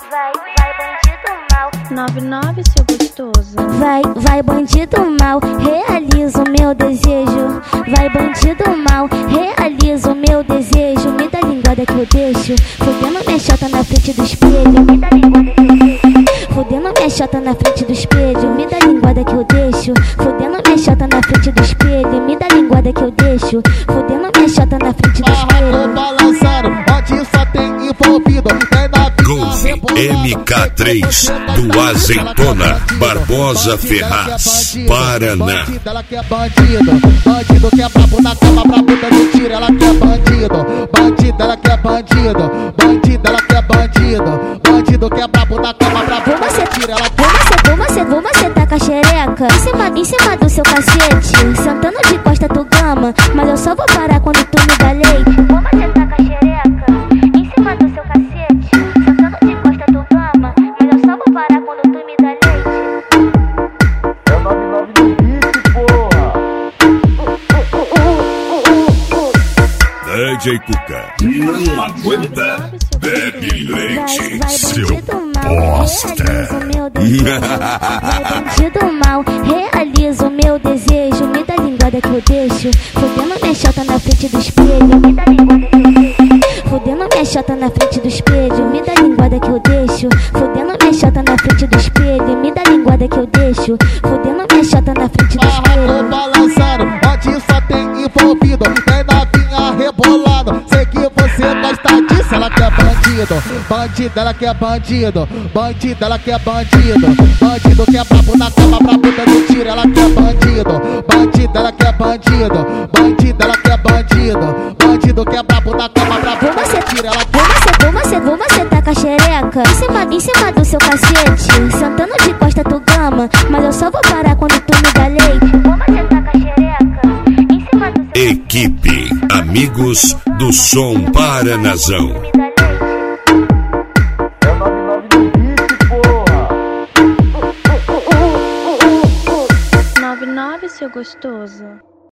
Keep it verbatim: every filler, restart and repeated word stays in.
vai, vai bandido mal. nove nove, seu gostoso. Vai, vai bandido mal, realiza o meu desejo. Vai bandido mal, realiza o meu desejo. Me dá linguada que eu deixo, fudendo minha chota na frente do espelho. Me dá linguada que eu deixo, fudendo minha chota na frente do espelho. Me dá linguada que eu deixo, fudendo minha chota na frente do espelho. Me dá linguada que eu deixo, fudendo minha chota na frente do espelho. Tô balançando, onde só tem envolvido. Golf M K três do Azeitona, Barbosa Ferraz, Paraná. Ela quer bandido, bandido que é brabo na cama, brabo dando tiro. Ela quer bandido, bandido, ela quer bandido, bandido, ela quer bandido, bandido que é brabo na cama, brabo dando tiro. Ela Vou você, vou você, vou você tá com a xereca em cima, em cima do seu cacete, sentando de costa tu gama, mas eu só vou parar quando tu me dá leite. Vou você tá com a xereca em cima do seu cacete, sentando de costa tu gama, mas eu só vou parar quando tu me dá leite. é nove nove no beat, porra. D J Cuca não aguenta, bebe leite, seu bosta. Vai bandido mal, realiza o meu desejo. Me dá linguada que eu deixo, fudendo minha chota na frente do espelho. Me dá linguada que eu deixo, fudendo minha chota na frente do espelho. Me dá linguada que eu deixo, fudendo minha chota na frente do espelho. Me dá linguada que eu deixo, fudendo minha chota na frente do espelho. Tô balançando, onde só tem envolvido. Tem novinha rebolando, sei que você gosta disso. Ela quer bandido, bandido, ela quer bandido, bandido, ela quer bandido, bandido que é brabo na cama, brabo dando tiro. Ela quer bandido, bandido, ela quer bandido, bandido, ela quer bandido, bandido que é brabo na cama, brabo dando tiro. Ela Vou você, vou você, vou você tá com a xereca em cima, em cima do seu cacete, sentando de costa tu gama, mas eu só vou parar quando tu me dá leite. Vou você tá com a xereca em cima do seu Equipe Amigos do Som Paranazão. me dá leite. é nove nove no beat, porra. nove nove, seu gostoso.